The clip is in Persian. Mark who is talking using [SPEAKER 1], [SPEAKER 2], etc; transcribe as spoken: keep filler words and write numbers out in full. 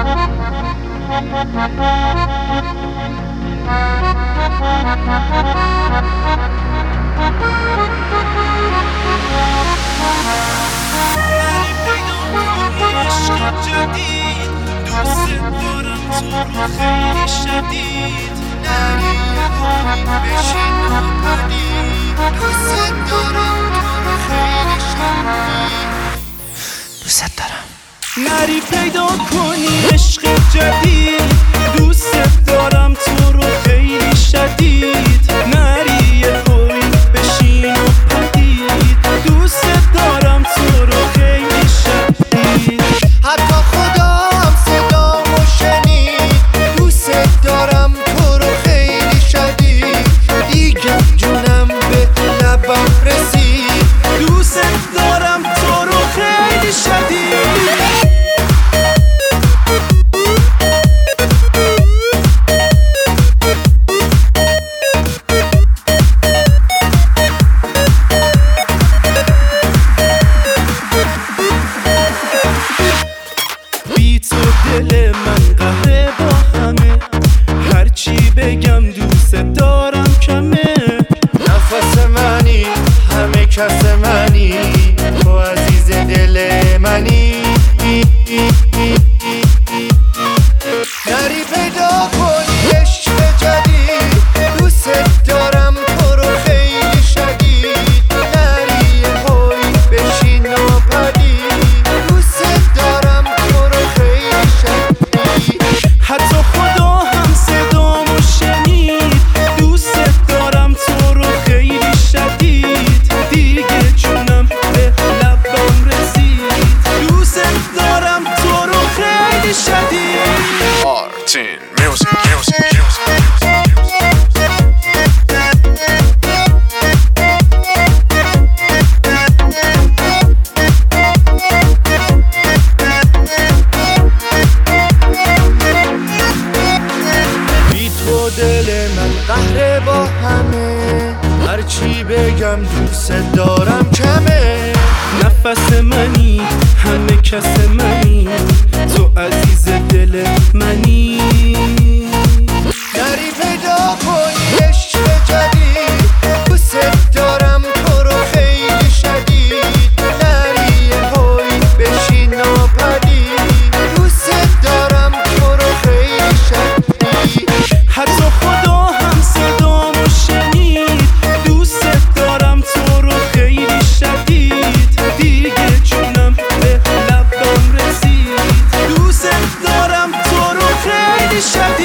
[SPEAKER 1] جدید دوست دارم تو رو خیلی شدید نری بشین و پدید دوست دارم تو رو خیلی شدید دوست دارم نری پیدا کنی عشق جدید دوست دارم تو رو خیلی شدید نری یه هوی بشین و پدید دوست دارم تو رو خیلی شدید حتی خدا هم صدامو شنید دوست دارم تو رو خیلی شدید دیگه جونم به لبم رسید دوست دارم تو رو خیلی شدید دل من قهره با همه هرچی بگم دوست دارم کمه نفس منی همه کس منی تو عزیز دل منی نری پیدا کنی عشق جدید دوست دارم تو رو خیلی شدید نری هوی بشین و پدید دوست دارم تو رو خیلی شدید حتی خدا هم صدامو شنید دوست دارم تو رو خیلی شدید دیگه جونم به لبم رسید دوست دارم تو رو خیلی شدید
[SPEAKER 2] Martin Music, music, music.
[SPEAKER 1] دل من قهره با همه هرچی بگم دوست دارم کمه نفس منی همه کس منی تو عزیز دل منی نری پیدا کنی عشق جدید دوست دارم تو رو خیلی شدید نری هوی بشین و پدید دوست دارم تو رو خیلی شدید حتی خدا هم صدامو شنید دوست دارم تو رو خیلی شدید دیگه جونم به لبم رسید دوست دارم تو رو خیلی شدید